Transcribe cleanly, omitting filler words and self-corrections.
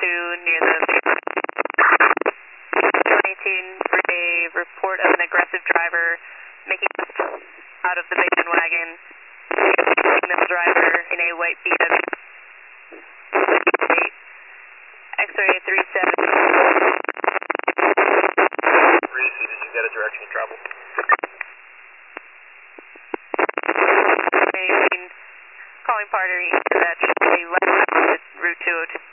near the 2018 for a report of an aggressive driver making out of the Bateman wagon. Female driver in a white BMW. X-ray 37. Reese, did you get a direction of travel? Calling Parter, that should be left route 202.